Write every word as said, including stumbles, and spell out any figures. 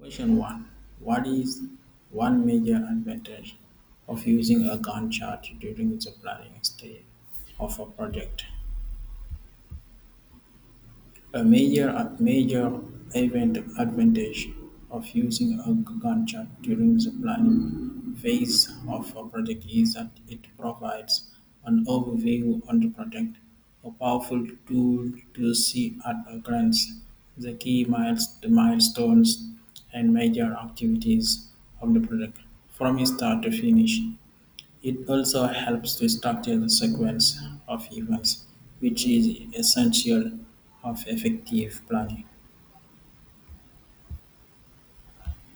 Question one. What is one major advantage of using a Gantt chart during the planning stage of a project? A major major event advantage of using a Gantt chart during the planning phase of a project is that it provides an overview on the project, a powerful tool to see at a glance the key miles, the milestones and major activities of the project from start to finish. It also helps to structure the sequence of events, which is essential of effective planning.